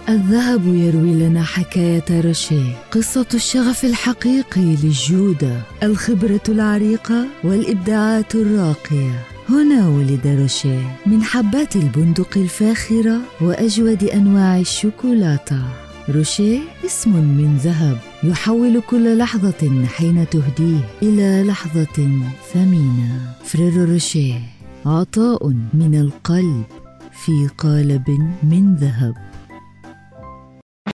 الذهب يروي لنا حكاية روشيه، قصة الشغف الحقيقي للجودة، الخبرة العريقة والإبداعات الراقية. هنا ولد روشيه من حبات البندق الفاخرة وأجود أنواع الشوكولاتة. روشيه اسم من ذهب يحول كل لحظة حين تهديه إلى لحظة ثمينة. فريرو روشيه، عطاء من القلب في قالب من ذهب.